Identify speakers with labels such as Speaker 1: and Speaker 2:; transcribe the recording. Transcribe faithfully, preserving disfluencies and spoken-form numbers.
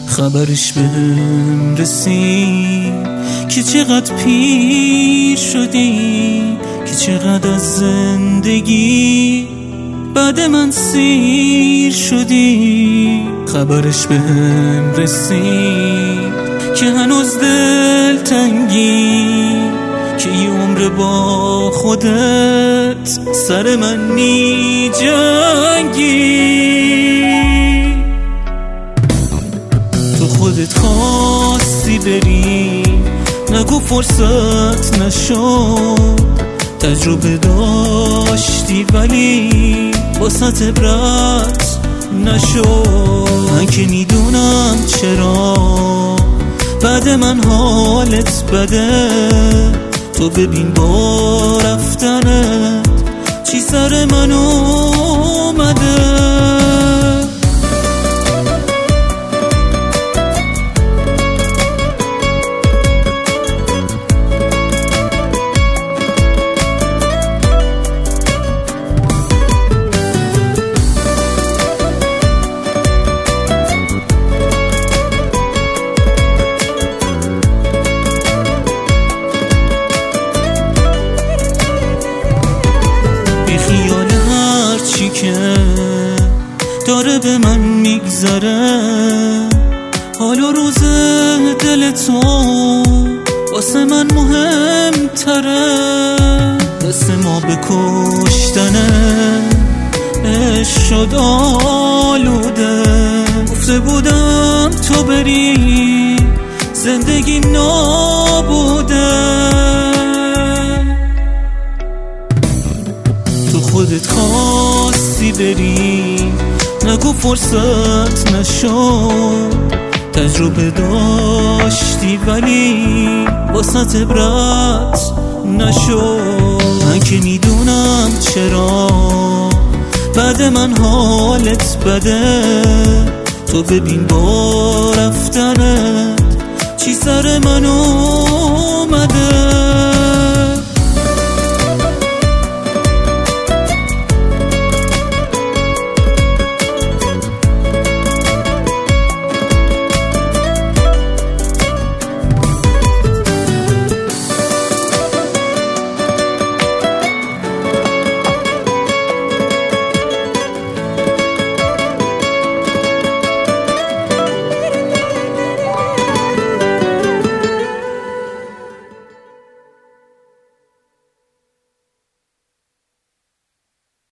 Speaker 1: خبرش بهم رسید که چقدر پیر شدی، که چقدر از زندگی بعد من سیر شدی. خبرش بهم رسید که هنوز دل تنگی، که یه عمر با خودت سر من می جنگی. تو خودت خواستی بری، نگو فرصت نشد. تجربه داشتی ولی واسه عبرت نشد. من که میدونم چرا بعد من حالت بده. تو ببین با رفتنت چی سر من اومده. خیال هر چی که داره به من میگذره، حال و روز دل تو واسه من مهمتره. دست ما به کشتنه عشق شد آلوده. گفته بودم تو بری زندگی نابوده. تو خودت خواستی بری، نگو فرصت نشد. تجربه داشتی ولی واسه عبرت نشد. من که میدونم چرا بعد من حالت بده. تو ببین با رفتنت چی سر منو